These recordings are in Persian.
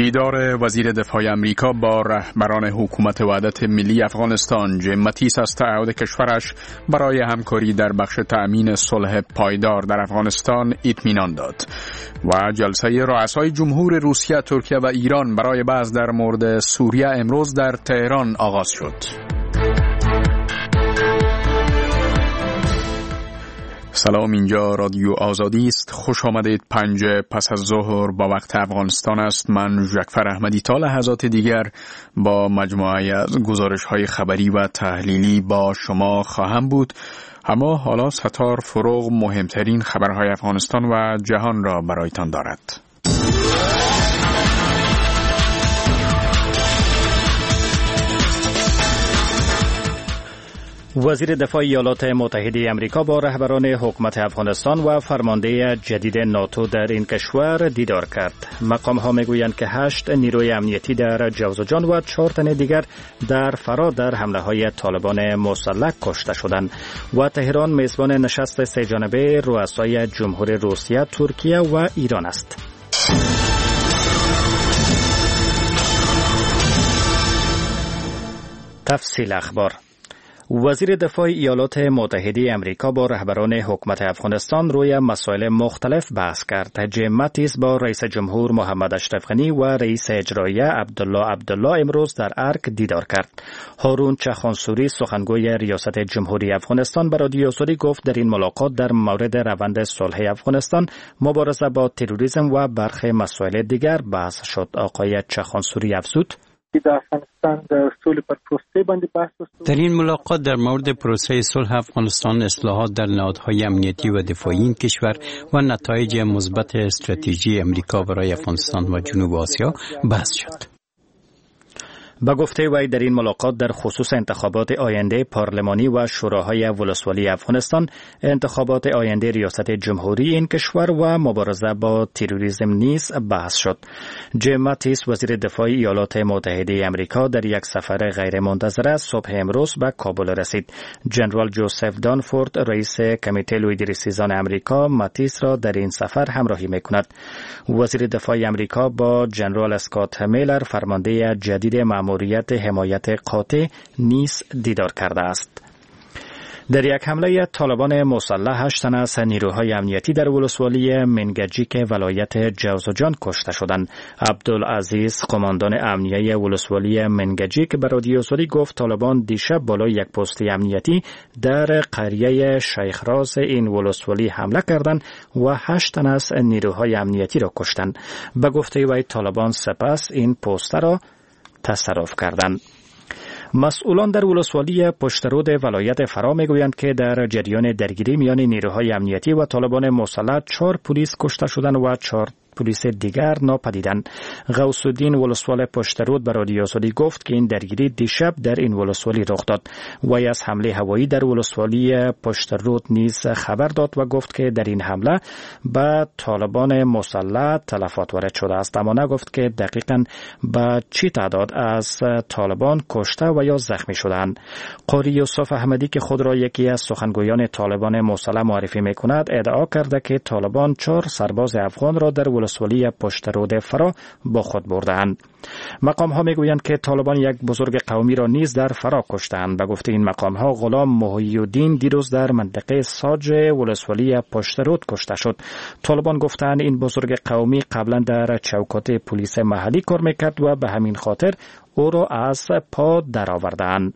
دیدار وزیر دفاع امریکا با رهبران حکومت وحدت ملی افغانستان جیم ماتیس از تعهد کشورش برای همکاری در بخش تأمین صلح پایدار در افغانستان اطمینان داد و جلسه رؤسای جمهور روسیه، ترکیه و ایران برای بحث در مورد سوریه امروز در تهران آغاز شد. سلام، اینجا رادیو آزادی است. خوش آمدید. 5 پس از ظهر با وقت افغانستان است. من ژکفر احمدی تا لحظات دیگر با مجموعه از گزارش‌های خبری و تحلیلی با شما خواهم بود. اما حالا ستار فروغ مهمترین خبرهای افغانستان و جهان را برایتان دارد. وزیر دفاع ایالات متحده آمریکا با رهبران حکومت افغانستان و فرمانده جدید ناتو در این کشور دیدار کرد. مقام‌ها میگویند که 8 نیروی امنیتی در جوزجان و 4 تن دیگر در فرا در حمله‌های طالبان مسلح کشته شدند و تهران میزبان نشست 3 جانبه رؤسای جمهور روسیه، ترکیه و ایران است. تفصیل اخبار. وزیر دفاع ایالات متحده آمریکا با رهبران حکومت افغانستان روی مسائل مختلف بحث کرد. جیم ماتیس با رئیس جمهور محمد اشرف غنی و رئیس اجرایی عبدالله امروز در ارک دیدار کرد. هارون چخانسوری، سخنگوی ریاست جمهوری افغانستان، به رادیو آزادی گفت در این ملاقات در مورد روند صلح افغانستان، مبارزه با تروریسم و برخی مسائل دیگر بحث شد. آقای چخانسوری افزود: در این ملاقات در مورد پروسه صلح افغانستان، اصلاحات در نهادهای امنیتی و دفاعی این کشور و نتایج مثبت استراتژی امریکا برای افغانستان و جنوب آسیا بحث شد. با گفته وی در این ملاقات در خصوص انتخابات آینده پارلمانی و شوراهای ولسوالی افغانستان، انتخابات آینده ریاست جمهوری این کشور و مبارزه با تروریسم نیز بحث شد. جیم ماتیس، وزیر دفاع ایالات متحده آمریکا، در یک سفر غیر منتظره صبح امروز به کابل رسید. جنرال جوزف دانفورد، رئیس کمیته لویدریسیزان آمریکا، ماتیس را در این سفر همراهی می‌کند. وزیر دفاع آمریکا با جنرال اسکات میلر، فرمانده جدید مأموریت حمایت قاطع، نیز دیدار کرده است. در یک حمله طالبان مسلح 8 تن از نیروهای امنیتی در ولسوالی منگجیک ولایت جوزجان کشته شدند. عبدالعزیز، قماندان امنیه ولسوالی منگجیک، به رادیو آزادی گفت طالبان دیشب بالای یک پست امنیتی در قریه شیخ راز این ولسوالی حمله کردند و 8 تن از نیروهای امنیتی را کشتند. به گفته وی طالبان سپس این پست را تصرف کردند. مسئولان در ولسوالی پشترود ولایت فرا میگویند که در جریان درگیری میان نیروهای امنیتی و طالبان مسلح 4 پلیس کشته شدند و 4 پلیس دیگر ناپدیدند. غوث الدین، ولسوال پشترود، به رادیو آزادی گفت که این درگیری دیشب در این ولسوالی رخ داد. وی از حمله هوایی در ولسوالی پشترود نیز خبر داد و گفت که در این حمله به طالبان مسلح تلفات وارد شده است، اما نگفت که دقیقاً به چی تعداد از طالبان کشته و یا زخمی شدند. قاری یوسف احمدی که خود را یکی از سخنگویان طالبان مسلح معرفی می‌کند، ادعا کرده که طالبان 4 سرباز افغان را در ولسوالی پشترود فرا با خود بردند. مقام ها میگویند که طالبان یک بزرگ قومی را نیز در فرا کشتند. به گفته این مقام ها، غلام محی الدین دیروز در منطقه ساج ولسوالی پشترود کشته شد. طالبان گفتند این بزرگ قومی قبلا در چوکات پلیس محلی کار میکرد و به همین خاطر او را از پا درآوردند.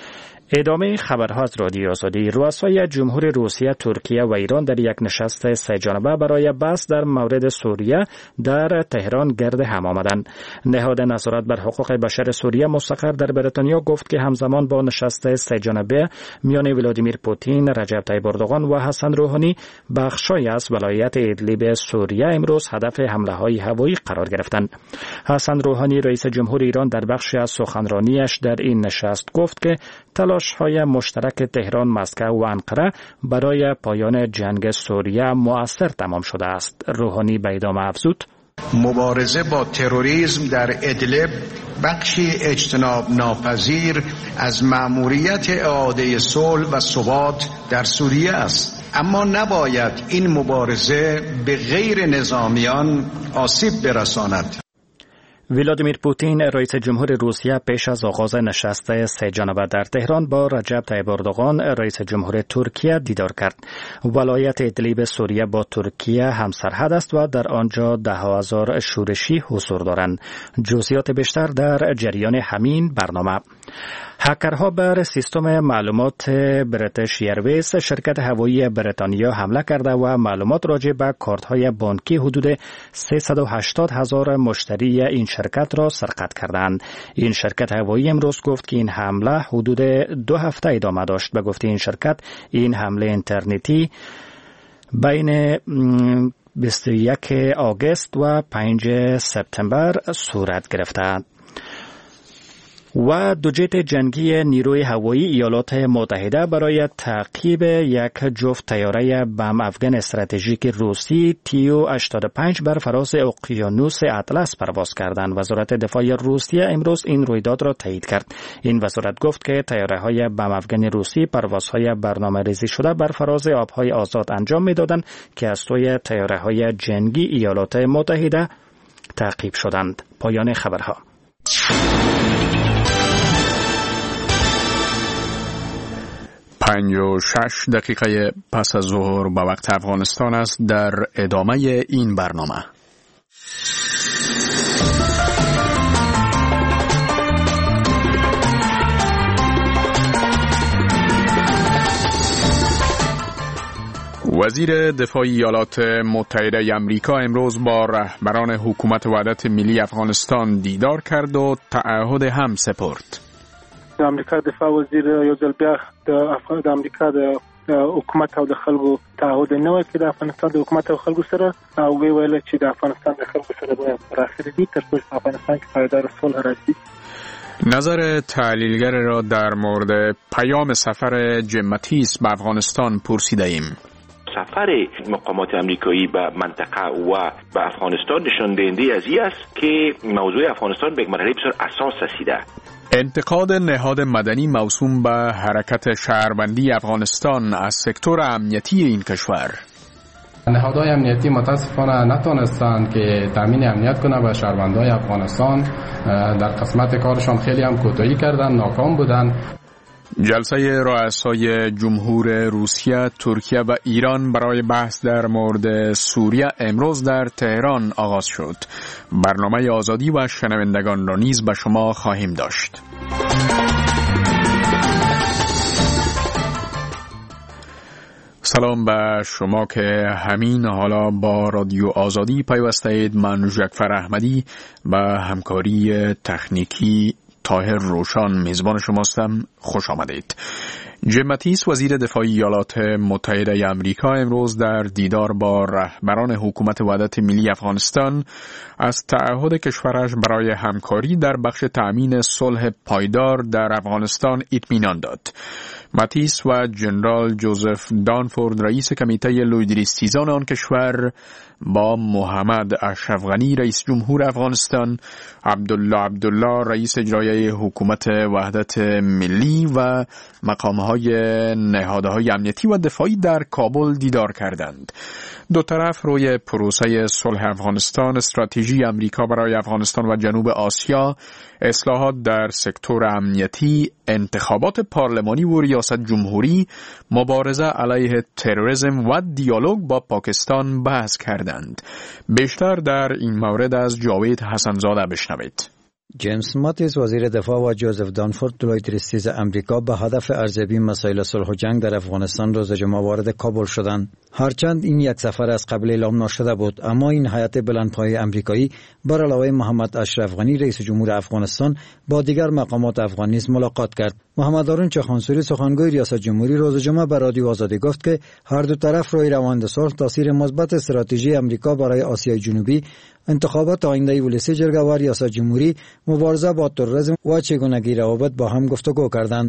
ادامه خبرها از رادیو آزادی. رؤسای جمهور روسیه، ترکیه و ایران در یک نشست 3 جانبه برای بحث در مورد سوریه در تهران گرد هم آمدند. نهاد نظارت بر حقوق بشر سوریه مستقر در بریتانیا گفت که همزمان با نشست 3 جانبه میان ولادیمیر پوتین، رجب طیب اردوغان و حسن روحانی، بخشای از ولایت ادلیب سوریه امروز هدف حمله‌های هوایی قرار گرفتند. حسن روحانی، رئیس جمهور ایران، در بخشی از سخنرانیش در این نشست گفت که تلاش‌های مشترک تهران، مسکو و انقره برای پایان جنگ سوریه مؤثر تمام شده است. روحانی به ادامه افزود: مبارزه با تروریسم در ادلب بخشی اجتناب ناپذیر از مأموریت اعاده صلح و ثبات در سوریه است، اما نباید این مبارزه به غیر نظامیان آسیب برساند. ولادیمیر پوتین رئیس جمهور روسیه پیش از آغاز نشست سه جانبه در تهران با رجب طیب اردوغان رئیس جمهور ترکیه دیدار کرد. ولایت ادلیب سوریه با ترکیه همسرحد است و در آنجا 10,000 شورشی حضور دارند. جزئیات بیشتر در جریان همین برنامه. هکرها بر سیستم معلومات بریتیش ایرویز شرکت هوایی بریتانیا حمله کرده و معلومات راجع به کارت‌های بانکی حدود 380,000 مشتری این شرکت را سرقت کردند. این شرکت هوایی امروز گفت که این حمله حدود 2 هفته ادامه داشت. به گفته این شرکت این حمله اینترنتی بین 21 آگوست و 5 سپتامبر صورت گرفته. و دو جت جنگی نیروی هوایی ایالات متحده برای تعقیب یک جفت طیاره بم افغان استراتژیک روسی TU-85 بر فراز اقیانوس اطلس پرواز کردند. وزارت دفاع روسیه امروز این رویداد را تایید کرد. این وزارت گفت که طیاره‌های بم افغان روسی پروازهای برنامه‌ریزی شده بر فراز آبهای آزاد انجام می‌دادند که از سوی طیاره‌های جنگی ایالات متحده تعقیب شدند. پایان خبرها. 5:06 دقیقه پس از ظهر به وقت افغانستان است. در ادامه این برنامه وزیر دفاع ایالات متحده آمریکا امروز با رهبران حکومت وحدت ملی افغانستان دیدار کرد و تعهد هم سپرد. امریکا دفاع وزیر یو ځل بیا د امریکا د حکومت او د خلکو تعهد نه وکړي د افغانستان د حکومت او خلکو سره او ویل چې د افغانستان د خلکو سره باید پراخه دي تر څو په افغانستان کې پایدار صلح راشي. نظر تحلیلگر را در مورد پیام سفر جیم ماتیس به افغانستان پرسیده ایم. سفر مقامات امریکایی به منطقه و به افغانستان نشان دهنده از این است که موضوع افغانستان به یک مرحله بسیار اساس رسیده. انتقاد نهاد مدنی موسوم به حرکت شهروندی افغانستان از سکتور امنیتی این کشور. نهادهای امنیتی متاسفانه نتونستند که تامین امنیت کنند و شهروندان افغانستان در قسمت کارشان خیلی هم کوتاهی کردند، ناکام بودند. جلسه رؤسای جمهور روسیه، ترکیه و ایران برای بحث در مورد سوریه امروز در تهران آغاز شد. برنامه آزادی و شنوندگان را نیز به شما خواهیم داشت. سلام به شما که همین حالا با رادیو آزادی پیوسته اید. من جعفر احمدی به همکاری تکنیکی طاهر روشان میزبان شماستم. خوش آمدید. جیم ماتیس وزیر دفاع ایالات متحده آمریکا امروز در دیدار با رهبران حکومت وحدت ملی افغانستان از تعهد کشورش برای همکاری در بخش تأمین صلح پایدار در افغانستان اطمینان داد. ماتیس و جنرال جوزف دانفورد رئیس کمیته لویدریستیزان آن کشور با محمد اشرف غنی رئیس جمهور افغانستان، عبدالله رئیس اجرایی حکومت وحدت ملی و مقامهای نهادهای امنیتی و دفاعی در کابل دیدار کردند. دو طرف روی پروسه صلح افغانستان، استراتژی امریکا برای افغانستان و جنوب آسیا، اصلاحات در سکتور امنیتی، انتخابات پارلمانی و ریاست جمهوری، مبارزه علیه تروریسم و دیالوگ با پاکستان بحث کردند. بیشتر در این مورد از جاوید حسنزاده بشنوید. جیمز ماتیس وزیر دفاع و جوزف دانفورد لویدریستیز امریکا به هدف ارزیابی مسائل صلح و جنگ در افغانستان روز جمعه وارد کابل شدند. هرچند این یک سفر از قبل اعلام نشده بود، اما این هیئت بلندپایه امریکایی بر علاوه محمد اشرف غنی رئیس جمهور افغانستان با دیگر مقامات افغان نیز ملاقات کرد. محمد هارون چخانسوری سخنگوی ریاست جمهوری روز جمعه به رادیو آزادی گفت که هر دو طرف روی روند صلح تاثیر مثبت استراتژی امریکا برای آسیای جنوبی، انتخابات آینده ولسی جرگه و ریاست جمهوری، مبارزه با تروریسم و چگونگی روابط با هم گفتگو کردند.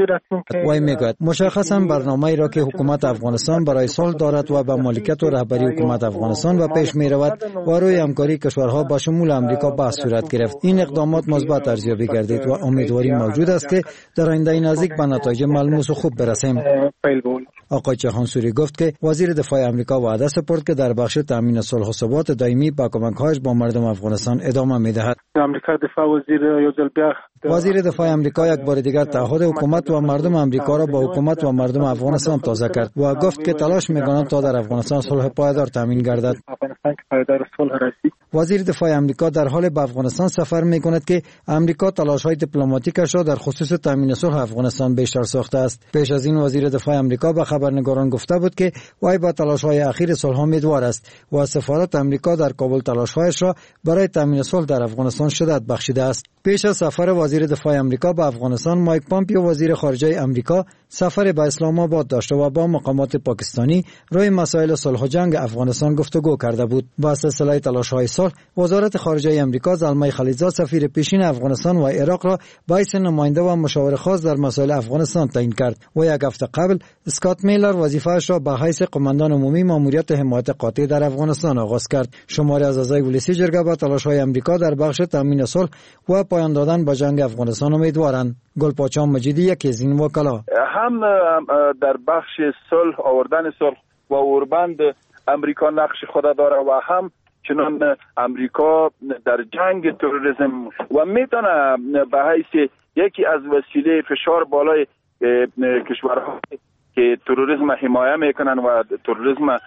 وی میگوید مشخصا برنامه‌ای را که حکومت افغانستان برای صلح دارد و به مالکیت و رهبری حکومت افغانستان و پیش می رود و روی همکاری کشورها با شمول امریکا بحث صورت گرفت. این اقدامات مثبت ارزیابی گردید و امیدواری موجود است که در آینده نزدیک به نتایج ملموس و خوب برسیم. آقای چخانسوری گفت که وزیر دفاع آمریکا وعده سپرد که در بخش تامین صلح و ثبات دائمی با کمک‌های تلاش‌هایش با مردم افغانستان ادامه می‌دهد. آمریکا دفاع وزیر وزیر دفاع آمریکا یک بار دیگر تعهد حکومت و مردم آمریکا را با حکومت و مردم افغانستان تازه کرد و گفت که تلاش می‌کنند تا در افغانستان صلح پایدار تامین گردد. وزیر دفاع آمریکا در حال به افغانستان سفر می‌کند که آمریکا تلاش‌های دیپلماتیکش را در خصوص تامین صلح افغانستان بیشتر ساخته است. پیش از این وزیر دفاع آمریکا به خبرنگاران گفته بود که وی به تلاش‌های اخیر صلح امیدوار است و سفارت آمریکا در کابل تلاش‌هایش را برای تامین صلح در افغانستان شدت بخشیده است. پیش از سفر وزیر دفاع آمریکا به افغانستان، مایک پامپیو وزیر خارجه آمریکا سفر به اسلام آباد داشته و با مقامات پاکستانی روی مسائل صلح و جنگ افغانستان گفتگو کرده بود. با سلسله تلاش‌های صلح، وزارت خارجه آمریکا زلمه خلیلزاد سفیر پیشین افغانستان و عراق را به حیث نماینده و مشاور خاص در مسائل افغانستان تعیین کرد و یک هفته قبل اسکات میلر وظیفه‌اش را به حیث قماندان عمومی ماموریت حمایت قاطع در افغانستان آغاز کرد. شماری از اعضای ولسی جرگه به تلاش‌های آمریکا در بخش تامین صلح و پایان دادن به جنگ افغانستان امیدوارند. گلپاچا مجیدی یکی از این وکلا هم در بخش صلح آوردن صلح و اوربند امریکا نقش خود داره و هم چنان امریکا در جنگ تروریسم و میتونه به حیث یکی از وسیله فشار بالای کشورها که تروریسم حمایه میکنن و تروریسم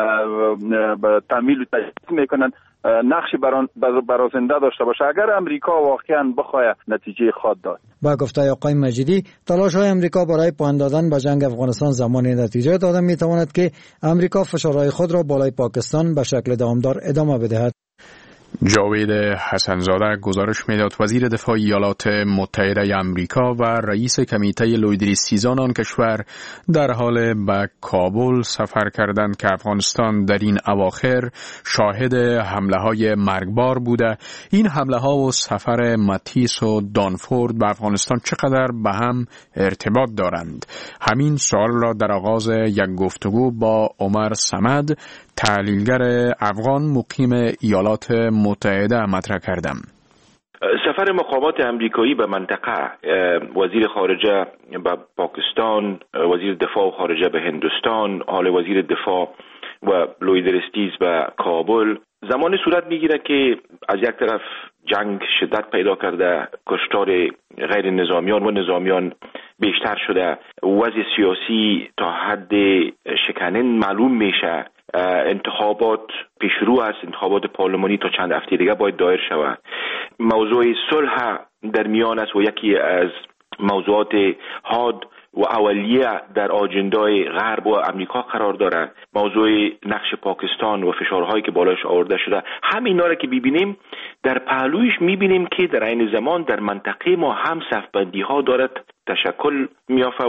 تمویل و تجهیز میکنن نقش برازنده داشته باشه اگر امریکا واقعا بخواد نتیجه خود داد. با گفته آقای مجیدی، تلاش‌های امریکا برای پایان دادن به جنگ افغانستان زمانی نتیجه داده میتواند که امریکا فشارهای خود را بالای پاکستان به شکل دامدار ادامه بدهد. جاوید حسنزاده گزارش میداد وزیر دفاع ایالات متحده آمریکا و رئیس کمیته لویدریستیزان آن کشور در حال به کابل سفر کردند که افغانستان در این اواخر شاهد حمله های مرگبار بوده. این حمله ها و سفر ماتیس و دانفورد به افغانستان چقدر به هم ارتباط دارند؟ همین سوال را در آغاز یک گفتگو با عمر صمد، تحلیلگر افغان مقیم ایالات متحده مطرح کردم. سفر مقامات امریکایی به منطقه، وزیر خارجه به پاکستان، وزیر دفاع خارجه به هندوستان، حال وزیر دفاع و لویدریستیز به کابل زمانی صورت میگیره که از یک طرف جنگ شدت پیدا کرده، کشتار غیر نظامیان و نظامیان بیشتر شده، وضع سیاسی تا حد شکنن معلوم میشه، انتخابات پیش رو است، انتخابات پارلمانی تا چند هفته دیگه باید دایر شود. موضوع صلح در میان است و یکی از موضوعات حاد و اولیه در آجندای غرب و امریکا قرار دارد. موضوع نقش پاکستان و فشارهایی که بالایش آورده شده، همین را که ببینیم در پهلویش میبینیم که در عین زمان در منطقه ما هم صفبندی ها دارد تشکل میافته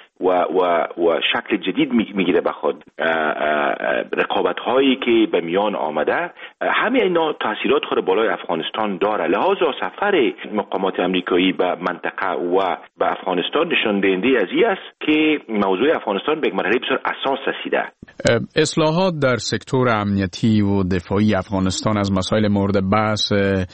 و شکل جدید میگیره به خود. رقابت هایی که به میان آمده همه اینا تاثیرات خود بالای افغانستان داره. لحاظا سفر مقامات امریکایی به منطقه و به افغانستان نشان دهنده از این است که موضوع افغانستان به یک مرحله بسیار اساس رسیده. اصلاحات در سکتور امنیتی و دفاعی افغانستان از مسائل مورد بحث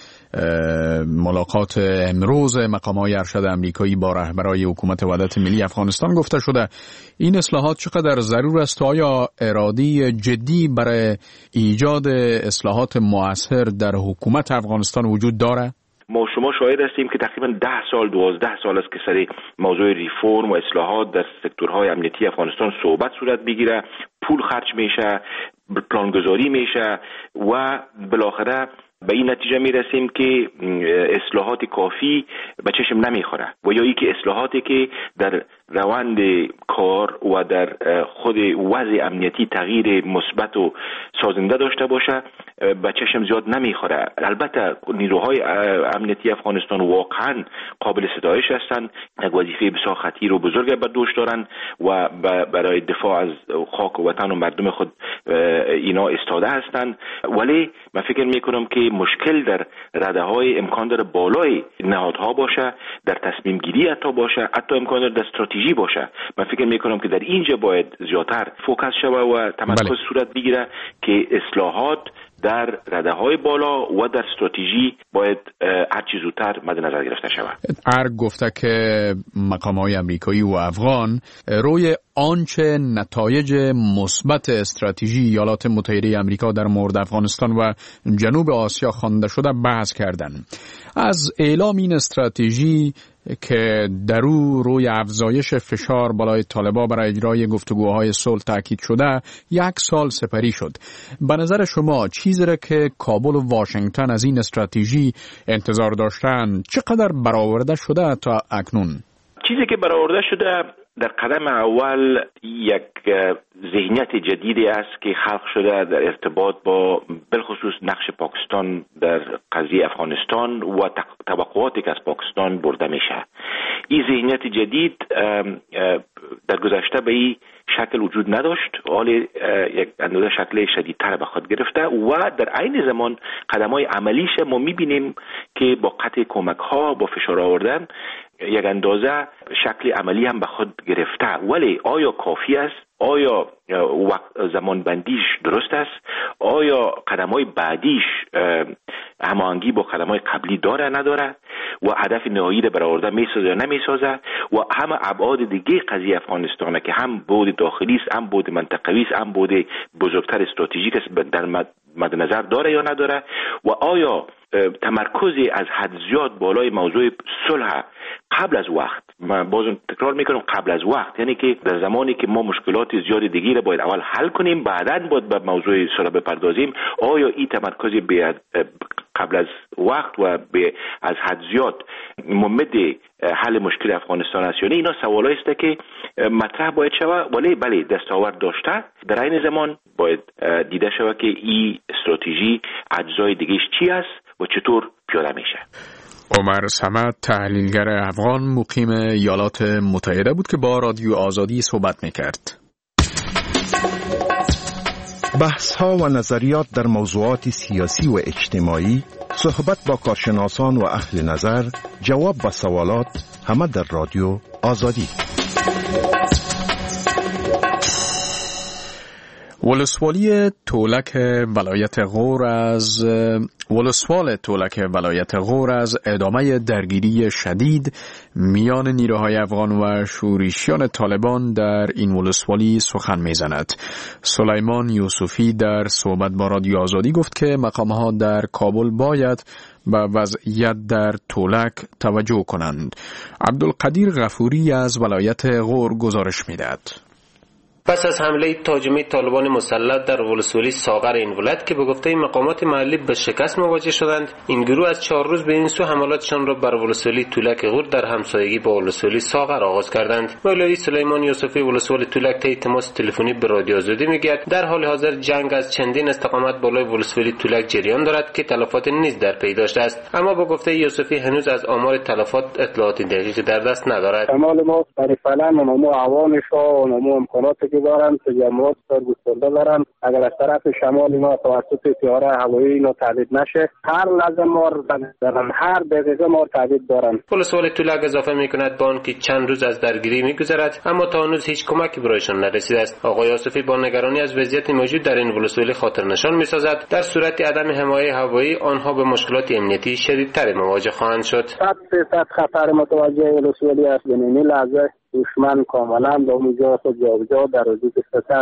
ملاقات امروز مقامات ارشد امریکایی با رهبران حکومت وحدت ملی افغانستان گفته شده. این اصلاحات چقدر ضرور است؟ آیا اراده جدی برای ایجاد اصلاحات مؤثر در حکومت افغانستان وجود داره؟ ما شما شاهد هستیم که تقریبا 12 سال است که سر موضوع ریفرم و اصلاحات در سکتورهای امنیتی افغانستان صحبت صورت میگیره، پول خرج میشه، پلانگذاری میشه و بالاخره به این نتیجه میرسیم که اصلاحات کافی به چشم نمیخوره و یا ای که اصلاحاتی که در روند کار و در خود وضع امنیتی تغییر مثبت و سازنده داشته باشه به چشم زیاد نمیخوره. البته نیروهای امنیتی افغانستان واقعا قابل ستایش هستند، یک وظیفه بسیار خطیر و بزرگ بر دوش دارن و برای دفاع از خاک و وطن و مردم خود اینا استاده هستند، ولی من فکر میکنم که مشکل در رده‌های امکان داره بالای نهادها باشه، در تصمیم گیری حتی باشه، حتی امکان داره در استراتژی باشه. من فکر میکنم که در اینجا باید زیادتر فوکس شود و تمرکز صورت بگیره که اصلاحات در رده‌های بالا و در استراتژی باید هر چه زودتر مد نظر گرفته شود. ارگ گفته که مقام‌های آمریکایی و افغان روی آنچه نتایج مثبت استراتژی ایالات متحده آمریکا در مورد افغانستان و جنوب آسیا خوانده شده بحث کردند. از اعلام این استراتژی که در روی افزایش فشار بالای طالبان برای اجرای گفتگوهای صلح تاکید شده 1 سال سپری شد. به نظر شما چیزی را که کابل و واشنگتن از این استراتژی انتظار داشتند چقدر برآورده شده تا اکنون؟ چیزی که برآورده شده در قدم اول یک ذهنیت جدیدی است که خلق شده در ارتباط با بالخصوص نقش پاکستان در قضیه افغانستان و توقعاتی که از پاکستان برده میشه. این ذهنیت جدید در گذشته به این شکل وجود نداشت، حالی یک اندازه شکل شدیدتر به خود گرفته و در عین زمان قدم‌های عملیش ما می‌بینیم که با قطع کمک‌ها با فشار آوردن یک اندازه شکل عملی هم به خود گرفته. ولی آیا کافی است؟ آیا زمان بندیش درست است؟ آیا قدم‌های بعدیش هماهنگی با قدم‌های قبلی داره نداره و هدف نهایی را برآورده میسازه یا نمیسازه و همه ابعاد دیگه قضیه افغانستان که هم بود داخلی است، هم بود منطقوی است، هم بود بزرگتر استراتژیک است در مد نظر داره یا نداره و آیا تمرکزی از حد زیاد بالای موضوع صلح قبل از وقت، من باز تکرار میکنم قبل از وقت، یعنی که در زمانی که ما مشکلات زیاد دیگه را باید اول حل کنیم بعداً باید به موضوع صلح بپردازیم، آیا این تمرکزی قبل از وقت و از حد زیاد ممد حل مشکل افغانستان است یا نه؟ اینا سوالایی است که مطرح باید شود. ولی بله دستاورد داشته، در این زمان باید دیده شود که این استراتژی اجزای دیگهش چی است و چطور پیاده میشه. عمر صمد تحلیلگر افغان مقیم ایالات متحده بود که با رادیو آزادی صحبت میکرد. بحث ها و نظریات در موضوعات سیاسی و اجتماعی، صحبت با کارشناسان و اهل نظر، جواب به سوالات، همه در رادیو آزادی. ولسوالی تولک ولایت غور از ادامه درگیری شدید میان نیروهای افغان و شورشیان طالبان در این ولسوالی سخن میزند. سلیمان یوسفی در صحبت با رادیو آزادی گفت که مقامها در کابل باید به وضعیت در تولک توجه کنند. عبدالقدیر غفوری از ولایت غور گزارش میدهد. پس از حمله تهاجمی طالبان مسلط در ولسوالی ساغر این ولایت که به گفته مقامات محلی به شکست مواجه شدند، این گروه از 4 روز به این سو حملاتشان را بر ولسوالی تولک غور در همسایگی با ولسوالی ساغر آغاز کردند. مولوی سلیمان یوسفی ولسوالی تولک طی تماس تلفنی به رادیو آزادی میگوید در حال حاضر جنگ از چندین استقامت بالای ولسوالی تولک جریان دارد که تلفات نیز در پی داشته است، اما با گفته یوسفی هنوز از آمار تلفات اطلاعات دقیقی در دست ندارد. کمال ما فعلا نمو عوامش و نمو امکاناتی که دارن تجمعات سرگسترده دارن، اگر از طرف شمال ما توسط طیاره هوایی اینا تهدید نشه هر لحظه ما دارن، هر دقیقه ما تهدید دارن. ولسوالی تولک اضافه میکند با آنکه چند روز از درگیری میگذرد اما تا هنوز هیچ کمکی برایشان نرسیده است. آقای یوسفی با نگرانی از وضعیت موجود در این ولسوالی خاطر نشان میسازد در صورت عدم حمایت هوایی آنها به مشکلات امنیتی شدیدتر مواجه خواهند شد. 100% خطر متوجه ولسوالی است. این لحظه دشمن کاملا به اونجا خود جابجا در حدود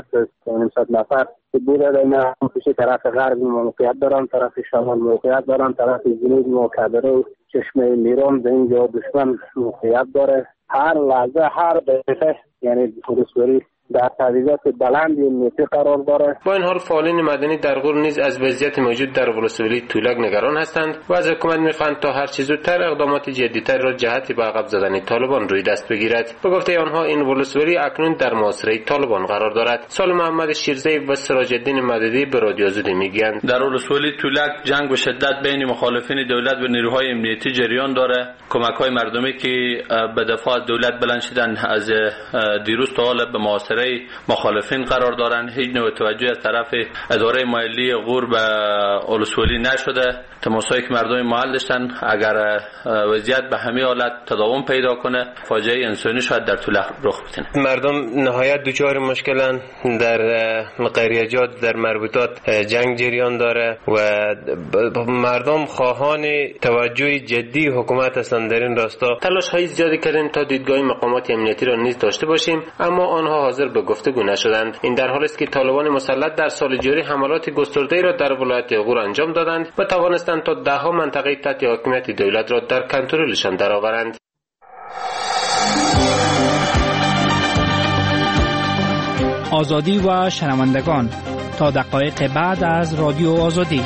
300 نفر که بوده در پیش طرف غرب موقعیت دارن، طرف شمال موقعیت دارن، طرف جنوب مکدره و چشمه نیران به اینجا دشمن موقعیت داره. هر لحظه هر دقیقه یعنی ولسوالی در تهدیدات بلند امنیتی قرار داره. با این حال فعالین مدنی در غور نیز از وضعیت موجود در ولسوالی تولک نگران هستند و از حکومت میخواهند تا هر چه زودتر اقدامات جدی‌تر را جهت به عقب زدن طالبان روی دست بگیرد. به گفته آنها این ولسوالی اکنون در محاصره طالبان قرار دارد. سال محمد شیرزی و سراج الدین مددی به رادیو آزادی میگویند در ولسوالی تولک جنگ و شدت بین مخالفین دولت و نیروهای امنیتی جریان داره. کمک‌های مردمی که به دفاع از دولت بلند شدن از دیروز تا حالا به محاصره دایره مخالفین قرار دارند. هیچ نوع توجه از طرف اداره مالی غور به ولسوالی نشده. تماسایی که مردم محل داشتن اگر وضعیت به همین حالت تداوم پیدا کنه فاجعه انسانی شاید در طول رخ بده. مردم نهایت دچار مشکلن در قریجات، در مربوطات جنگ جریان داره و مردم خواهان توجه جدی حکومت هستند. در این راستا تلاش های زیادی کردیم تا دیدگاه مقامات امنیتی را نیز داشته باشیم، اما آنها حاضر به گفتگو نشدند. این در حالی است که طالبان مسلط در سال جاری حملات گسترده‌ای را در ولایت غور انجام دادند و توانستند تا ده‌ها منطقه تحت حاکمیت دولت را در کنترلشان درآورند. آزادی و شنوندگان، تا دقایق بعد از رادیو آزادی.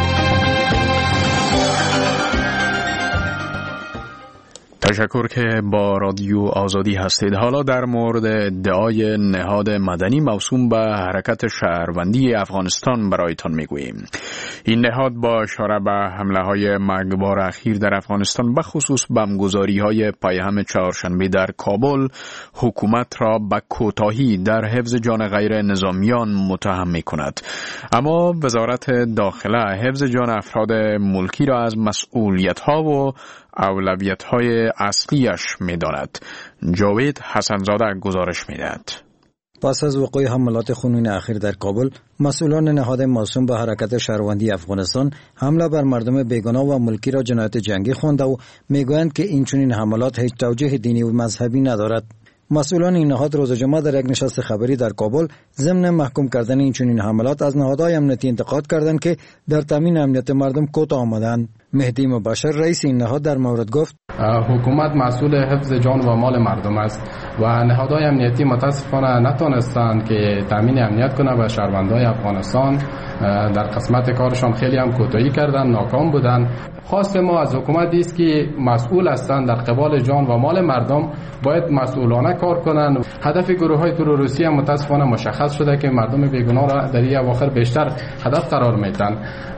تشکر که با رادیو آزادی هستید. حالا در مورد ادعای نهاد مدنی موسوم به حرکت شهروندی افغانستان برایتان میگوییم. این نهاد با اشاره به حمله‌های مرگبار اخیر در افغانستان، به خصوص بمبگذاری‌های پایهم چهارشنبه در کابل، حکومت را به کوتاهی در حفظ جان غیر نظامیان متهم می‌کند. اما وزارت داخله حفظ جان افراد ملکی را از مسئولیت‌ها و اولویت‌های اصلیش می‌داند. جاوید حسنزاده گزارش می‌دهد. پس از وقوع حملات خونین اخیر در کابل، مسئولان نهاد موسوم به حرکت شهروندی افغانستان حمله بر مردم بیگناه و ملکی را جنایت جنگی خوانده و میگویند که این چنین حملات هیچ توجیه دینی و مذهبی ندارد. مسئولان این نهاد روز جمعه در یک نشست خبری در کابل ضمن محکوم کردن این چنین حملات از نهادهای امنیتی انتقاد کردند که در تامین امنیت مردم کوتاه آمدند. مهدی مبشر رئیس این نهاد در مورد گفت: حکومت مسئول حفظ جان و مال مردم است و نهادهای امنیتی متاسفانه نتونستند که تامین امنیت کنند و شهروندان افغانستان در قسمت کارشان خیلی هم کوتاهی کردند، ناکام بودند. خواست ما از حکومت است که مسئول هستند در قبال جان و مال مردم باید مسئولانه کار کنند. هدف گروه‌های تروریستی هم متاسفانه مشخص شده که مردم بیگناه را در این اواخر بیشتر هدف قرار میدن.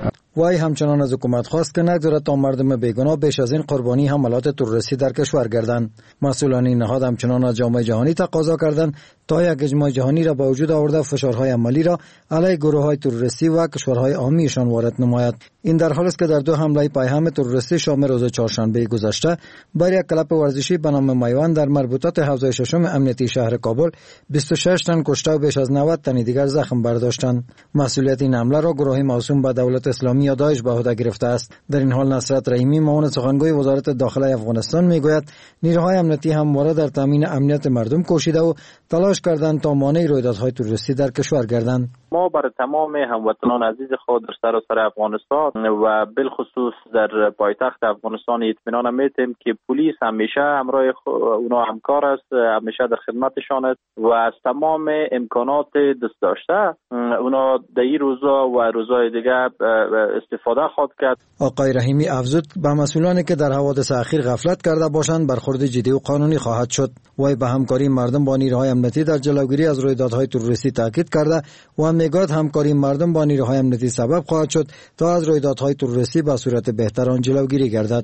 وی همچنان از حکومت خواست که نگذارد تا مردم بیگناه بیش از این قربانی حملات تروریستی در کشور گردند. مسئولان این نهاد همچنان از جامعه جهانی تقاضا کردند تا یک اجماع جهانی را با وجود آورده فشارهای عملی را علیه گروه‌های تروریستی و کشورهای عامیشان وارد نماید. این در حالی است که در دو حمله پیهم تروریستی شام روز چهارشنبه گذشته بر یک کلب ورزشی به نام میوان در مربوطات حوزه ششم امنیتی شهر کابل 26 تن کشته و بیش از 90 تن دیگر زخم برداشتند. مسئولیت این حمله را گروهی موسوم به دولت اسلامی یا داعش به عهده گرفته است. در این حال نصرت رحیمی معاون سخنگوی وزارت داخله افغانستان میگوید نیروهای امنیتی همواره در تامین امنیت مردم کوشیده و تلاش کردند تا مانع رویدادهای تروریستی در کشور گردند. ما برای تمام هموطنان عزیز خود در سراسر افغانستان و بالخصوص در پایتخت افغانستان اطمینان میتیم که پلیس همیشه همراه اونا همکار است، همیشه در خدمتشان است و از تمام امکانات دست داشته اونا در این روزا و روزهای دیگه استفاده خواهد کرد. آقای رحیمی افزود به مسئولانی که در حوادث اخیر غفلت کرده باشند برخورد جدی و قانونی خواهد شد. وی به همکاری مردم با نیروهای امنیتی در جلوگیری از رویدادهای تروریستی تاکید کرده و میگوید همکاری مردم با نیروهای امنیتی سبب خواهد شد تا از رویدادهای تروریستی به صورت بهتر آن جلوگیری گردد.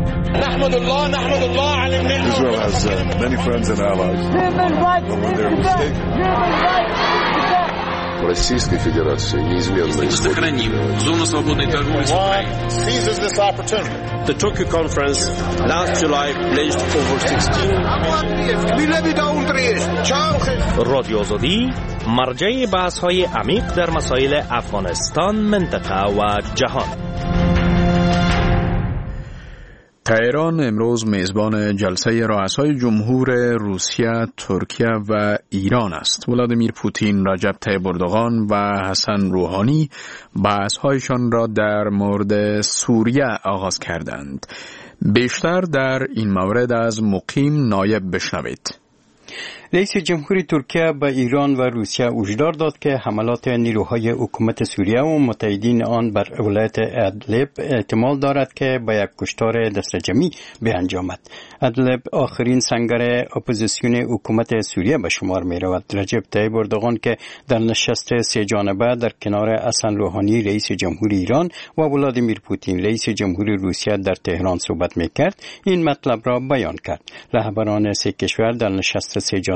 نحمد الله على النعمة. Israel has many friends and allies. Российской Федерации неизменно сохраним зону свободной торговли с Украиной. Seizes this opportunity. The Tokyo conference last July pledged over 16 رادیو آزادی مرجع بحث‌های عمیق در مسائل افغانستان، منطقه و جهان. تهران امروز میزبان جلسه رؤسای جمهور روسیه، ترکیه و ایران است. ولادیمیر پوتین، رجب طیب اردوغان و حسن روحانی بحث‌هایشان را در مورد سوریه آغاز کردند. بیشتر در این مورد از مقیم نایب بشنوید. رئیس جمهوری ترکیه به ایران و روسیه هشدار داد که حملات نیروهای حکومت سوریه و متحدین آن بر ولایت ادلب احتمال دارد که به یک کشتار دسته‌جمعی بیانجامد. ادلب آخرین سنگر اپوزیسیون حکومت سوریه به شمار می رود. رجب طیب اردوغان که در نشست سه جانبه در کنار حسن روحانی رئیس جمهوری ایران و ولادیمیر پوتین رئیس جمهوری روسیه در تهران صحبت می کرد، این مطلب را بیان کرد. رهبران سه کشور در نشست سه جانبه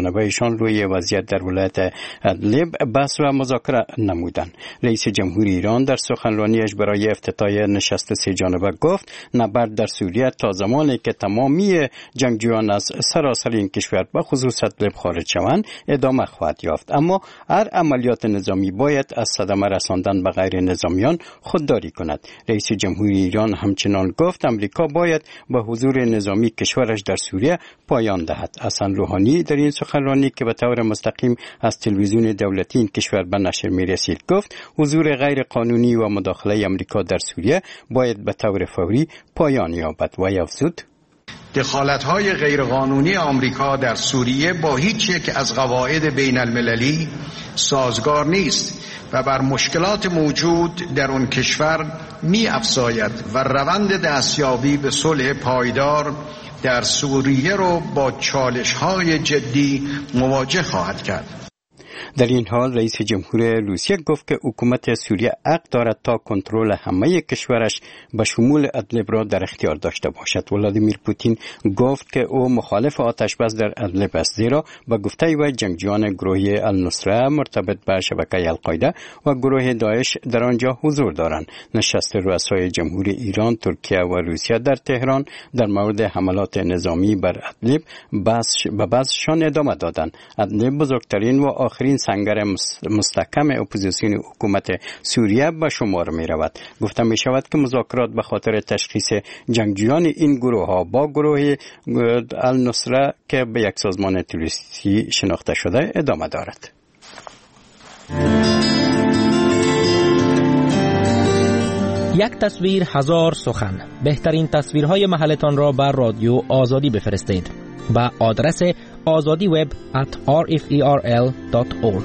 جانبه ایشان روی وضعیت در ولایت ادلب بحث و مذاکره نمودند. رئیس جمهور ایران در سخنرانیش برای افتتاح نشست سه جانبه گفت نبرد در سوریه تا زمانی که تمامی جنگجویان از سراسر این کشور به خصوص ادلب خارج شوند ادامه خواهد یافت، اما هر عملیات نظامی باید از صدمه رساندن به غیر نظامیان خودداری کند. رئیس جمهور ایران همچنان گفت امریکا باید به حضور نظامی کشورش در سوریه پایان دهد. حسن روحانی در این سخنرانی که به طور مستقیم از تلویزیون دولتی این کشور به نشر می‌رسید گفت حضور غیر قانونی و مداخله امریکا در سوریه باید به طور فوری پایان یابد و افزود دخالت‌های غیرقانونی آمریکا در سوریه با هیچ یک از قواعد بین المللی سازگار نیست و بر مشکلات موجود در اون کشور می‌افزاید و روند دستیابی به صلح پایدار در سوریه رو با چالش‌های جدی مواجه خواهد کرد. در این حال رئیس جمهور روسیه گفت که حکومت سوریه حق دارد تا کنترل همه کشورش به شمول ادلب را در اختیار داشته باشد. ولادیمیر پوتین گفت که او مخالف آتشبس در ادلب است، زیرا به گفته او جنگجویان گروه النصره مرتبط به شبکه القاعده و گروه داعش در آنجا حضور دارند. نشست رؤسای جمهور ایران، ترکیه و روسیه در تهران در مورد حملات نظامی بر ادلب به بحثشان ادامه دادند. ادلب بزرگترین و آخرین سنگر مستحکم اپوزیسیون حکومت سوریه به شمار می رود. گفته می شود که مذاکرات به خاطر تشخیص جنگجویان این گروه ها با گروه النصره که به یک سازمان تروریستی شناخته شده ادامه دارد. یک تصویر هزار سخن. بهترین تصویرهای محلتان را بر رادیو آزادی بفرستید با آدرس azadiweb@rferl.org.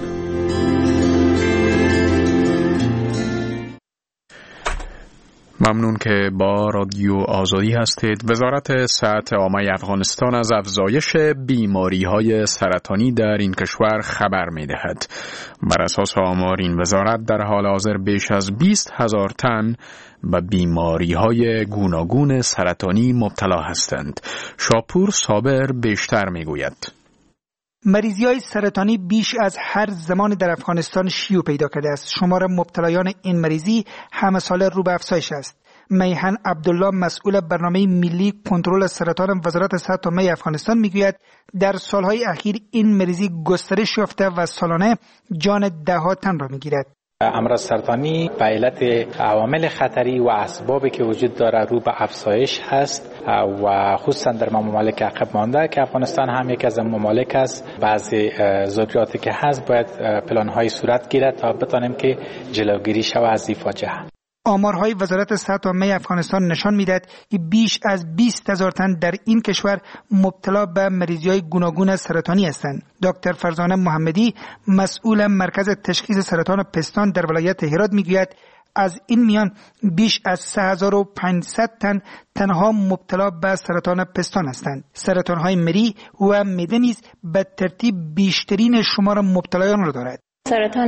ممنون که با رادیو آزادی هستید. وزارت صحت عامه افغانستان از افزایش بیماری‌های سرطانی در این کشور خبر می‌دهد. بر اساس آمار این وزارت در حال حاضر بیش از 20,000 تن به بیماری‌های گوناگون سرطانی مبتلا هستند. شاپور صابر بیشتر می‌گوید. مریضی‌های سرطانی بیش از هر زمان در افغانستان شیوع پیدا کرده است. شمار مبتلایان این مریضی همه ساله رو به افزایش است. میهن عبدالله مسئول برنامه ملی کنترل سرطان وزارت صحت عامه افغانستان میگوید در سالهای اخیر این مریضی گسترش یافته و سالانه جان ده‌ها تن را میگیرد. امراض سرطانی به علت عوامل خطری و اسبابی که وجود داره رو به افزایش هست و خصوصا در ممالک عقب مانده که افغانستان هم یک از ممالک است. بعضی ضروریاتی که هست باید پلان‌های صورت گیرد تا بتانیم که جلوگیری شود از این فاجعه. آمارهای وزارت صحت عامه افغانستان نشان می‌دهد که بیش از 20,000 تن در این کشور مبتلا به مریضی‌های گوناگون سرطانی هستند. دکتر فرزانه محمدی مسئول مرکز تشخیص سرطان پستان در ولایت هرات میگوید از این میان بیش از 3500 تن تنها مبتلا به سرطان پستان هستند. سرطان‌های مری و معده نیز به ترتیب بیشترین شمار مبتلایان را دارد. سرطان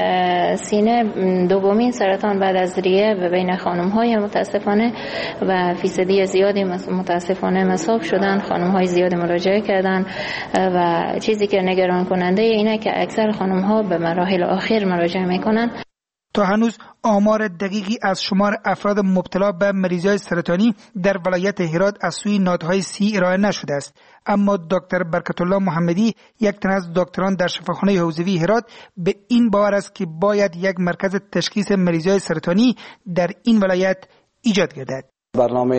سینه دومین سرطان بعد از ریه به بین خانم‌های متاسفانه و فیصدی زیادی متاسفانه مصاب شدن. خانم‌های زیاد مراجعه کردن و چیزی که نگران کننده اینه که اکثر خانم‌ها به مراحل آخر مراجعه میکنن. تا هنوز آمار دقیقی از شمار افراد مبتلا به مریضی‌های سرطانی در ولایت هرات از سوی نهادهای صحی ارائه نشده است، اما دکتر برکت الله محمدی یک تن از دکتران در شفاخانه حوزوی هرات به این باور است که باید یک مرکز تشخیص مریضی‌های سرطانی در این ولایت ایجاد گردد. برنامه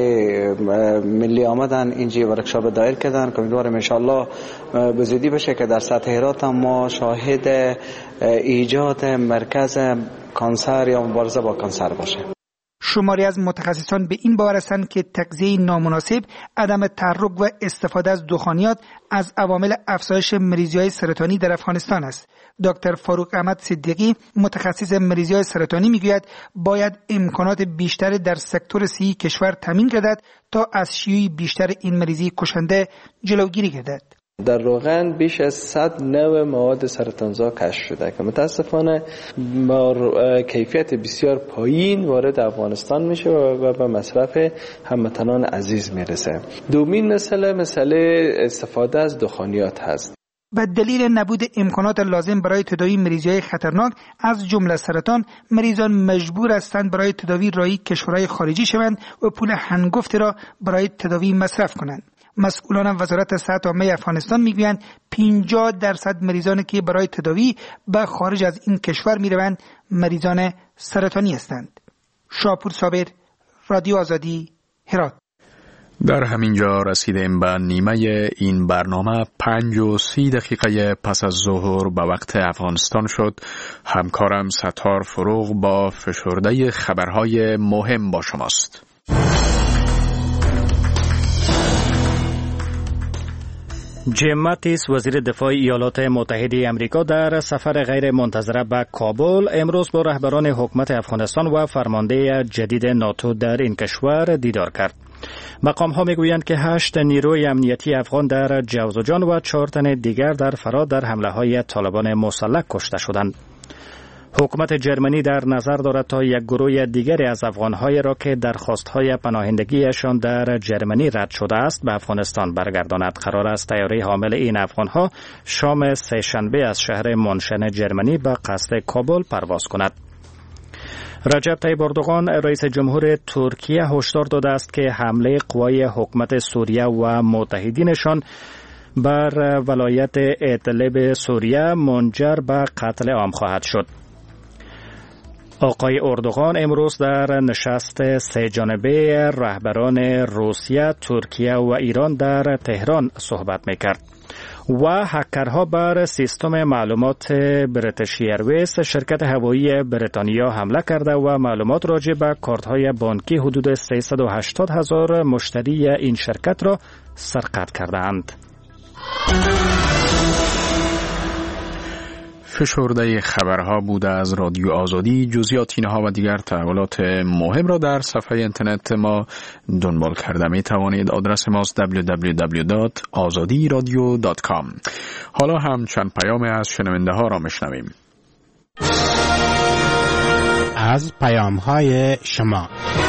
ملی آمدن اینجا ورکشاپ دایر کردن که امیدوارم ان شاء الله به زودی بشه که در سطح هرات هم ما شاهد ایجاد مرکز کانسر یا مبارزه با کانسر باشه. شماری از متخصصان به این باور هستند که تغذیه نامناسب، عدم تحرک و استفاده از دخانیات از عوامل افزایش مریضی‌های سرطانی در افغانستان است. دکتر فاروق احمد صدیقی متخصص مریضی‌های سرطانی میگوید باید امکانات بیشتر در سکتور صحی کشور تامین گردد تا از شیوع بیشتر این مریضی کشنده جلوگیری گردد. در روغن بیش از 100 نوع مواد سرطانزا کشف شده که متاسفانه با کیفیت بسیار پایین وارد افغانستان میشه و به مصرف هموطنان عزیز میرسه. دومین مسئله استفاده از دخانیات هست. به دلیل نبود امکانات لازم برای تداوی مریضی‌های خطرناک از جمله سرطان، مریضان مجبور هستند برای تداوی رایی کشورهای خارجی شوند و پول هنگفتی را برای تداوی مصرف کنند. مسئولان وزارت صحت عامه افغانستان میگویند 50% مریضانی که برای تداوی به خارج از این کشور میروند مریضان سرطانی هستند. شاپور صابر، رادیو آزادی، هرات. در همین جا رسیدیم به نیمه این برنامه. 5:30 پس از ظهر به وقت افغانستان شد. همکارم ستار فروغ با فشرده خبرهای مهم با شماست. جیم ماتیس وزیر دفاع ایالات متحده آمریکا در سفر غیر منتظره به کابل امروز با رهبران حکومت افغانستان و فرمانده جدید ناتو در این کشور دیدار کرد. مقام ها میگویند که 8 نیروی امنیتی افغان در جوزجان و 4 تن دیگر در فرات در حمله های طالبان مسلح کشته شدند. حکومت جرمنی در نظر دارد تا یک گروه دیگری از افغان‌های را که درخواست‌های پناهندگیشان در جرمنی رد شده است به افغانستان برگرداند. قرار است طیاره حامل این افغان‌ها شام سه‌شنبه از شهر مونشن جرمنی به قصد کابل پرواز کند. رجب طیب اردوغان رئیس جمهور ترکیه هشدار داده است که حمله قوای حکومت سوریه و متحدینشان بر ولایت ادلب سوریه منجر به قتل عام خواهد شد. آقای اردوغان امروز در نشست 3 جانبه رهبران روسیه، ترکیه و ایران در تهران صحبت می‌کرد. و هکرها بر سیستم معلومات بریتیش ایرویز شرکت هوایی بریتانیا حمله کرده و معلومات راجع به کارت‌های بانکی حدود 380,000 مشتری این شرکت را سرقت کردند. فشرده خبرها بوده از رادیو آزادی. جزئیات اینها و دیگر تحولات مهم را در صفحه اینترنت ما دنبال کرده می توانید. آدرس ماست www.azadiradio.com. حالا هم چند پیام از شنونده ها را میشنویم. از پیام های شما.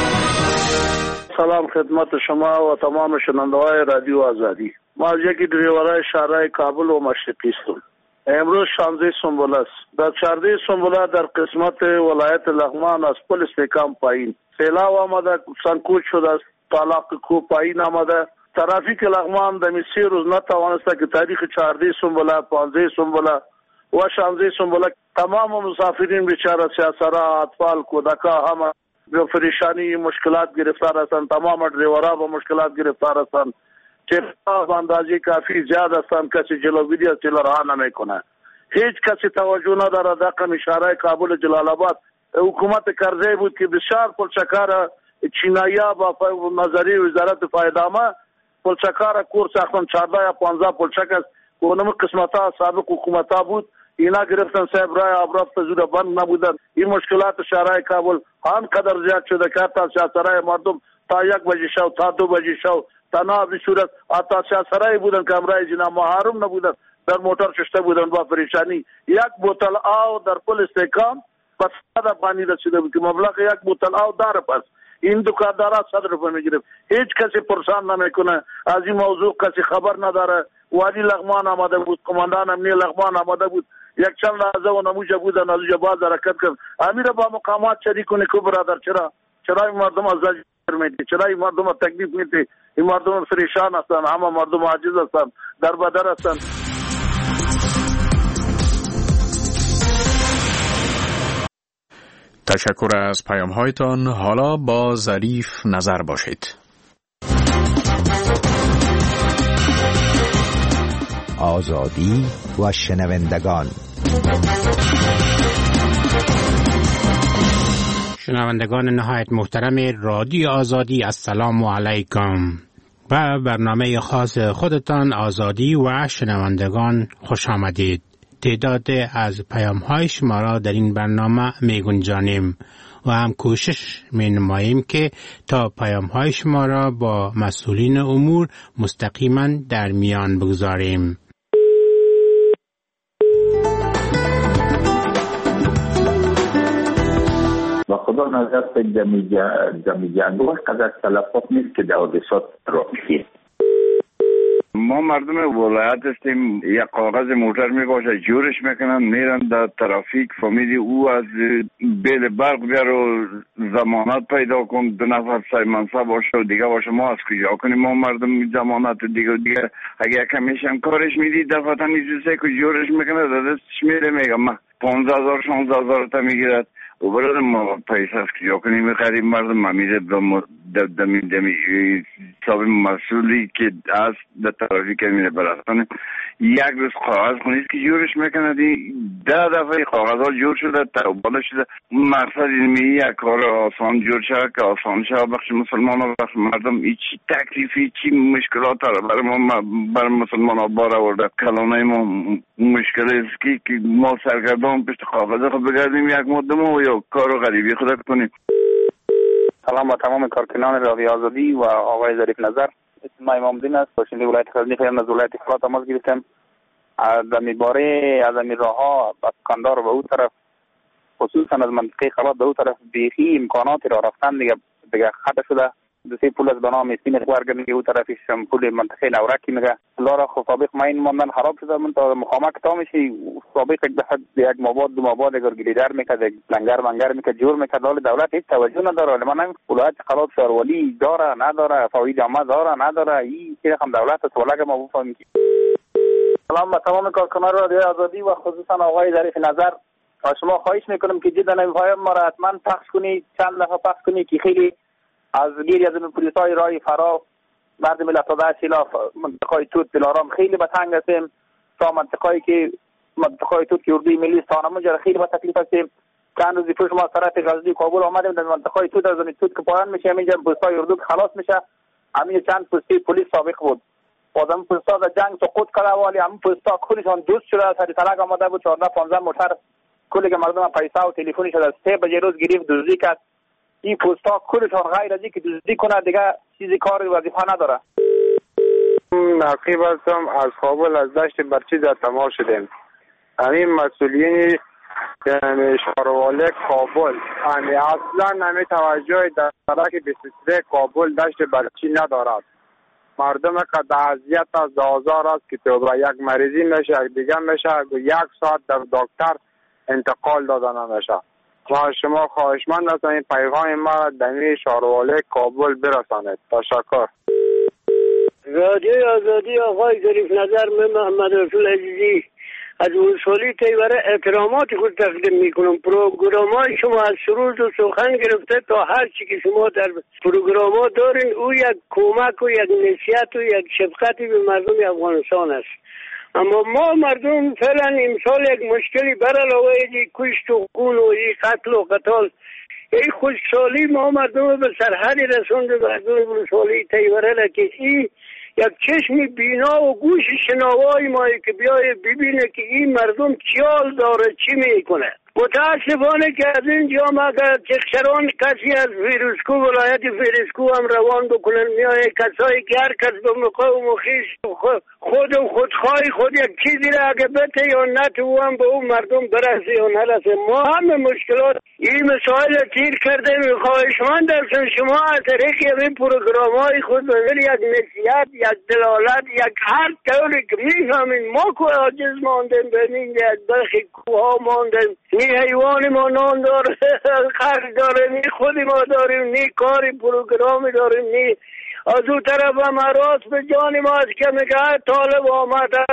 سلام خدمت شما و تمام شنونده های رادیو آزادی. ما از یکی دریورای شهرهای کابل و مشرقی هستم. امروز 16 سنبل است. در 14 سنبل در قسمت ولایت لغمان از پل استحکام پایین سیلاب آمده، سنکوچ شده است، طلاق کو پایین آمده. ترافیک لغمان در 3 روز نتوانسته که تاریخ 14 سنبل، 15 سنبل و 16 سنبل تمام مسافرین بیچاره سیاسرا، اطفال، کودکان همه به پریشانی مشکلات گرفتار هستند. تمام دریورها به مشکلات گرفتار هستند. چرا اندازه کافی زیاد هستند، کسی جلوگیری از رها نمیکنه. هیچ کسی توجه نداره. دقیقا اشاره کابل جلال آباد حکومت کرزی بود که بسیار پلچکار چینایا با نظری وزارت فایدامه پلچکار کور ساختن 14 یا 15 پلچک است که اونم قسمتها سابق حکومتها بود. اینا گرفتن صاحب رای آبرافت زود بند نبودن. این مشکلات شهرهای کابل آنقدر زیاد شده که تا سیاسرای مردم تا 1 بجه شو تا 2 بجه شو تنها به صورت تا سیاسرای بودن که امرای جنا محرم نبودن، در موتر ششته بودن با پریشانی. 1 بوتل آب در پل استحکام پس صد پانی رسیده بود که مبلغ 1 بوتل آب داره. پس این دکاندارا 100 روپیه میگیره. هیچ کسی پرسان نمیکنه از این موضوع، کسی خبر نداره. والی لغمان آمده بود، کماندان امنی لغمان آمده بود، یک چند لحظه و نموجه بودن از اونجا باز حرکت کرد. امیر با مقامات شریک کنی که برادر چرا این مردم از زجر میدی؟ چرا این مردم تکلیف میدی؟ این مردم پریشان هستن، همه مردم عاجز هستن، در بدر هستن. تشکر از پیام هایتان. حالا با ظریف نظر باشید. آزادی و شنوندگان. شنوندگان نهایت محترم رادیو آزادی، السلام علیکم. به برنامه خاص خودتان آزادی و شنوندگان خوش آمدید. تعداد از پیام‌های شما را در این برنامه می‌گنجانیم و هم کوشش می‌نماییم که تا پیام‌های شما را با مسئولین امور مستقیما در میان بگذاریم. و خدا نظرت جمعی جنگوه قدر تلفات نیست که در حادثات را می‌گیرد. ما مردم ولایت هستیم، یک کاغذ موتر میباشه جورش میکنن میرن در ترافیک، فامیلی او از بیل برق بیار و ضمانت پیدا کن، 2 نفر سایمنسا باشه و دیگه باشه. ما از کجا کنیم؟ ما مردم ضمانت دیگه اگه کمیشن کارش میدی دفعتا نیزوسه که جورش میکنه در دستش میره، میگم ما 15,000 16,000 تا میگیرد و برای ما پیسه از کجا کنیم؟ میخریم مردم ما میره دمی حساب مسئولی که از در ترافیک میره برستانه یک روز کاغذ خونید که جورش میکنه 10 دفعه کاغذ ها جور شده بالا شده. مقصد اینمی یک کار آسان جور شده که آسان شده بخش مسلمان ها بخش مردم چی تکلیفی چی مشکلات ها برای مسلمان ها بار آورده. کلانه ما مشکل است که ما سرگردان پشت کاغذ خود بگردیم یک مدت ما و یا کار غریبی خود کنیم. سلام با تمام کارکنان رادیو آزادی و آقای ظریف نظر. اسم ما امام دین است، باشنده ولایت غزنی خیلی از ولایت فولاد تماس گرفتم. از میباره از می راه ها از کندار به اون طرف خصوصا از منطقه خلات به اون طرف بیخی امکاناتی را رفتن دیگه خطا شده. دوسری پول از بنام سین خوارگ میگه اون طرفش پول منطقه نورکی میگه لارا خو سابق ما این ماندن خراب شده. من تا مخامک تا میشی سابق یک ماباد 2 ماباد اگر گلیدر میکرد لنگر میکرد جور میکرد. دولت هیچ توجه نداره. من ولایت خلات شهرولی داره نداره، فوای جامعه داره نداره، این که رقم دولت است ولا ما بفهمیم. سلام با تمام کارکنان رادیو آزادی و خصوصا آقای ظریف نظر. از شما خواهش میکنم که جدا نمی‌خوایم ما را حتما پخش کنید، چند دفعه پخش کنید که خیلی از گیری از پلیسای رای فرا مردم لطاده سیلا منطقه توت دلارام خیلی به تنگ هستیم. تا منطقه توت که اردوی ملی استانه منجر خیلی به تکلیف هستیم. چند روزی پیش ما سرحد غزنی کابل آمدیم در منطقه توت از توت که پایان میشه همینجا پلیسای اردو خلاص میشه. همین چند پلیس سابق بود آدم پلیسا در جنگ سقوط کرده ولی همین پلیسا کلشان دوست شده از تلک آمده بود 14 15 موتر کلی که مردم پیسه و تلفنش از 3 بجه روز گرفت دزدی کرد. این پوستا کلشان غیر از اینکه دزدی کنه دیگه چیزی کار وظیفه نداره. نقیب هستم از کابل از دشت برچی در تماس شدیم. همین مسئولین شهروالی کابل اصلا همین توجه در سرک 23 کابل دشت برچی ندارد. مردم که اذیت از آزار است که تو با یک مریضی میشه یک دیگه میشه 1 ساعت در دکتر انتقال داده نمیشه. ما شما خواهشمند هستم این پیغام ما دمی شهروالی کابل برسانید. تشکر. رادیو آزادی آقای ظریف نظر من محمد رسول عزیزی از ولسوالی تیوره احترامات خود تقدیم میکنم. پروگرامای شما از شروع و سخن گرفته تا هر چی که شما در پروگراما دارین او یک کمک و یک نصیحت و یک شفقتی به مردم افغانستان است. اما ما مردم فعلا امسال یک مشکلی بر علاوه کشت و خون و قتل و قتال این خوشحالی ما مردم به سرحدی رسونده. مردم ولسوالی تیوره لکه یک چشم بینا و گوش شنوای مایی که بیای ببینه که این مردم چیال داره چی میکنه. متاسفانه که از اینجا ما اگر چخشران کسی از فیروزکو ولایت فیروزکو هم روان بکنن میایه کسایی که هر کس به مقام و خیش خود و خودخواهی خود یک چیزی را اگه بته یا نتو هم به اون مردم برسه یا نرسه. ما همه مشکلات این مسائل تیر کرده. خواهشمند هستم شما از طریق این پروگرام های خود بذار یک نصیحت یک دلالت یک هر طوری که میفهمین ما که عاجز ماندیم ببینیم یک برخی کوها ماندیم نی حیوان ما نان داره خرج داره نی خودی ما داریم نی کاری پروگرامی داریم نی از اون طرف هم راست به جان ما از که میگه طالب آمده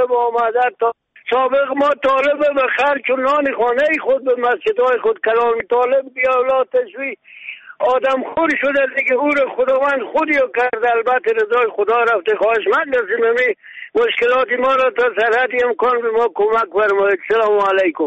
سابق ما طالب به خرج و نان خانه خود به مسجدهای خود کلام طالب بیا اولاد تشوی آدم خور شده دیگه او رو خداوند خودی رو کرده. البته رضای خدا رفته. خواهشمند هستیم همین مشکلات ما را تا سرحدی امکان به ما کمک فرمایید. سلام علیکم.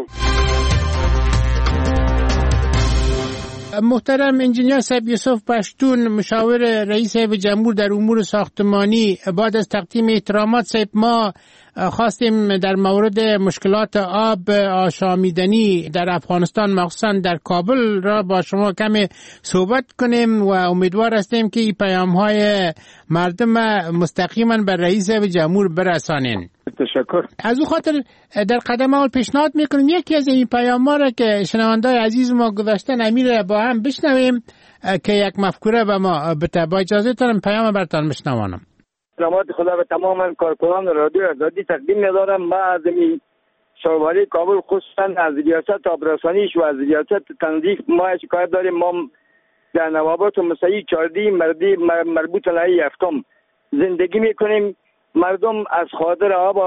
محترم انجینیر صاحب یوسف پشتون مشاور رئیس هیئت جمهور در امور ساختمانی، بعد از تقدیم احترامات صاحب ما خواستیم در مورد مشکلات آب آشامیدنی در افغانستان مخصوصا در کابل را با شما کمی صحبت کنیم و امیدوار هستیم که این پیام‌های مردم مستقیما به رئیس هیئت جمهور برسانین. تشکر. از او خاطر در قدم اول پیشنهاد میکنیم یکی از این پیام‌ها را که شنونده‌های عزیز ما گذاشتن امیر با هم بشنویم که یک مفکوره به ما بده. با اجازهتان پیام براتون میشنوانم. سلامات خدا به تمام کارکنان رادیو آزادی تقدیم می‌دارم. ما از شهروالی کابل خصوصا از ریاست آبرسانیش و از ریاست تنظیف ما شکایت داریم. ما در نوابات و مسیح 14 مربوط به هفتم زندگی میکنیم. مردم از خاطر آب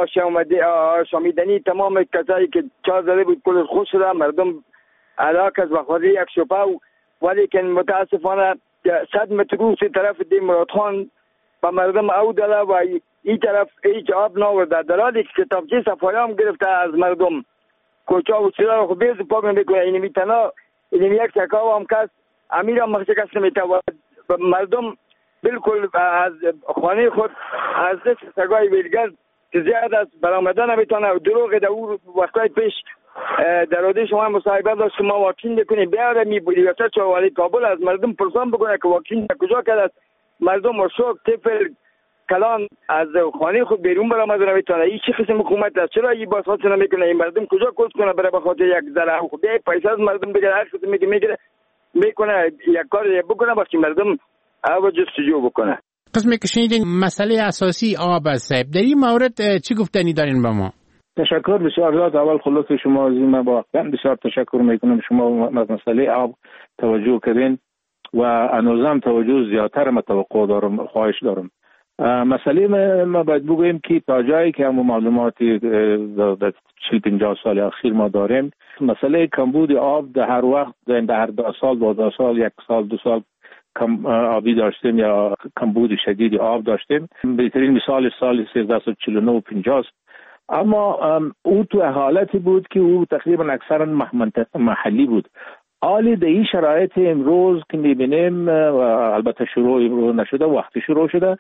آشامیدنی تمام کسایی که چا زده بود کل خود شده، مردم علاقه از بخاطر یک شپاو، ولی که متاسفانه 100 متر رو سی طرف دی مراد خان و مردم او دله و این طرف هیچ آب ناورده، در حالی که کتابچه صفایی هم گرفته از مردم کوچا و چرا خود بیز پاک نمیکنه. این میتنا این یک سکاو هم کس امیر هم مخصوص کس نمیتونه و مردم بالکل از خانه خود از دست سگای ویلگرد که زیاد از برآمدن نمیتونه. دروغ در اون وقتای پیش در روده شما مصاحبه داشت که ما واکسین نکنیم، بیاره ریاست شهروالی کابل از مردم پرسان بکنه که واکسین کجا کرد. مردم و شوک طفل کلان از خانه خود بیرون برآمده نمیتونه. این چه قسم حکومت است؟ چرا این باسات نمیکنه؟ این مردم کجا کوس کنه برای بخاطر یک ذره خود پیسه از مردم بگیره، هر چیزی میگیره میکنه یک کار بکنه باشه مردم آب جستجو بکنه. قسمی که شنیدین مسئله اساسی آب است. در این مورد چی گفتنی دارین با ما؟ تشکر بسیار زیاد. اول خلاص شما از این با بسیار تشکر میکنم. شما مسئله آب توجه کردین و انوزم توجه زیادتر متوقع دارم، خواهش دارم. مسئله ما باید بگوییم که تا جایی که هم معلوماتی در 40-50 سال اخیر ما داریم، مسئله کمبود آب در هر وقت در هر 10 سال 12 سال 1 سال 2 سال کم آبی داشتیم یا کمبود شدید آب داشتیم. بهترین مثال سال 1349 و 50 است. اما او تو حالتی بود که او تقریبا اکثرا محلی بود. حالی در این شرایط امروز که میبینیم، البته شروع امروز نشده، وقتی شروع شده،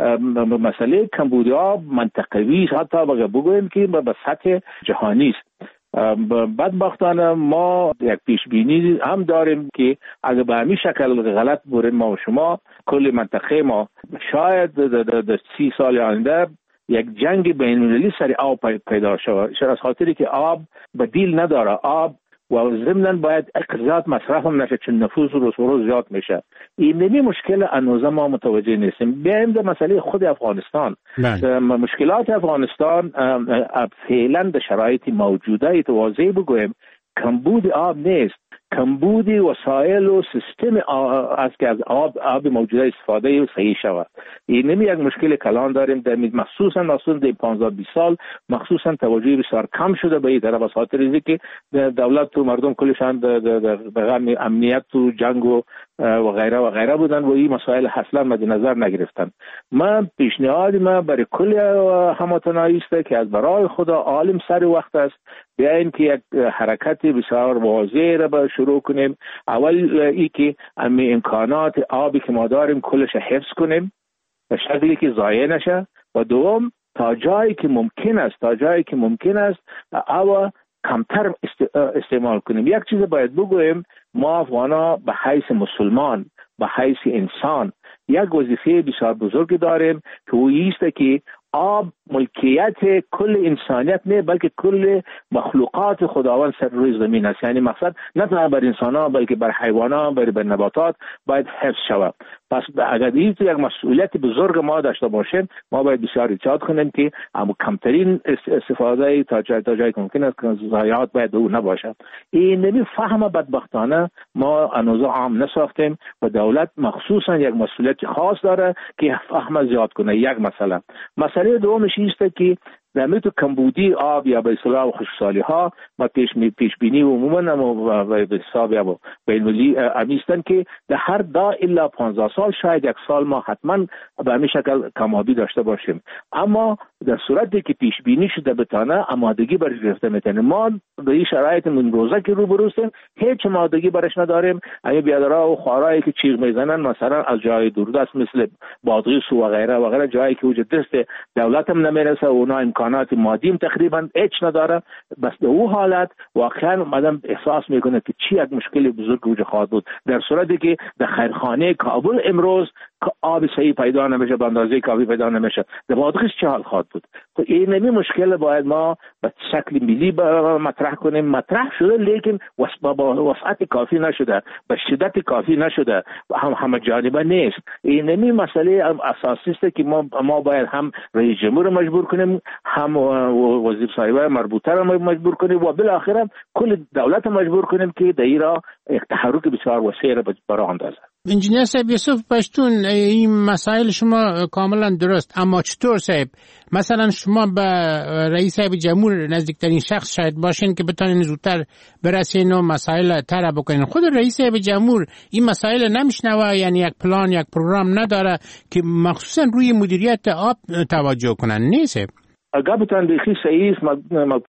مسئله کمبود آب منطقوی حتی بگوییم که به سطح جهانی است. بدبختانه ما یک پیش بینی هم داریم که اگر به همین شکل غلط بریم ما و شما، کل منطقه ما شاید در 30 سال آینده یک جنگ بین‌المللی سر آب پیدا شود، از خاطری که آب بدیل نداره. آب و ضمناً باید اقتصاد مصرف هم نشه، چون نفوس روز زیاد میشه. این مشکل انوزه ما متوجه نیستیم. بیایم در مسئله خود افغانستان. مشکلات افغانستان فعلا در شرایط موجوده واضح بگویم کمبود آب نیست، کمبود وسایل و سیستم است که از آب موجوده استفاده صحیح شود. این یک مشکل کلان داریم در مخصوصا در 15-20 سال مخصوصا توجه بسیار کم شده به این طرف، از خاطر اینکه دولت و مردم کلشان در امنیت و جنگ و غیره بودن و این مسائل اصلا مد نظر نگرفتن. من پیشنهاد ما برای کل هموطنان است که از برای خدا عالم سر وقت است بیاین که یک حرکت بسیار واضح را شروع کنیم. اول ای که امی امکانات آبی که ما داریم کلش حفظ کنیم به شکلی که ضایع نشه، و دوم تا جایی که ممکن است آب کمتر استعمال کنیم. یک چیز باید بگویم، ما افغانا به حیث مسلمان، به حیث انسان یک وظیفه بسیار بزرگ داریم که او است که آب ملکیت کل انسانیت نه بلکه کل مخلوقات خداوند سر روی زمین است. یعنی مقصد نه تنها بر انسان ها بلکه بر حیوانات، بر نباتات باید حفظ شود. پس اگر این یک مسئولیت بزرگ ما داشته باشیم، ما باید بسیار احتیاط کنیم که اما کمترین استفاده تا جایی که ممکن است که ضایعات باید او نباشد. این فهم بدبختانه ما هنوز عام نساختیم و دولت مخصوصا یک مسئولیت خاص داره که فهم زیاد کنه. یک مسئله دومش است که در مورد کمبودی آب یا به اصطلاح خشکسالی ها ما پیش بینی عموما به حساب یا بین‌المللی امیستن که در هر 10 الی 15 سال شاید 1 سال ما حتما به همین شکل کمابی داشته باشیم. اما در صورتی که پیش بینی شده بتانه آمادگی برای گرفتن میتونه. ما در این شرایط من روزه که روبرو هستیم هیچ آمادگی برش نداریم. این بیادرها و خوارایی که چیغ میزنن مثلا از جای دوردست مثل بادغیس و غیره جایی که وجود دست دولت هم نمیرسه و اونا امکانات مادیم تقریبا هیچ نداره. بس به او حالت واقعا آدم احساس میکنه که چی یک مشکل بزرگ وجود خواهد بود، در صورتی که در خیرخانه کابل امروز آب صحیح پیدا نمیشه، به اندازه کافی پیدا نمیشه، در واقعش چه حال خواهد بود؟ خب این نمی مشکل باید ما به شکل ملی مطرح کنیم. مطرح شده لیکن با وسعت کافی نشده، به شدت کافی نشده، همه جانبه نیست. این نمی مسئله اساسی است که ما باید هم رئیس جمهور رو مجبور کنیم، هم وزیر صاحبه مربوطه رو مجبور کنیم و بالاخره کل دولت مجبور کنیم که در ایران یک تحرک بسیار وسیع را براه اندازه. انجینیر صاحب یوسف پشتون، این مسائل شما کاملا درست، اما چطور صاحب؟ مثلا شما به رئیس صاحب جمهور نزدیکترین شخص شاید باشین که بتونین زودتر برسین و مسائل طرح بکنین. خود رئیس صاحب جمهور این مسائل نمیشنوه، یعنی یک پلان یک پروگرام نداره که مخصوصا روی مدیریت آب توجه کنن، نیست؟ اگر بتون بخی صحیح است،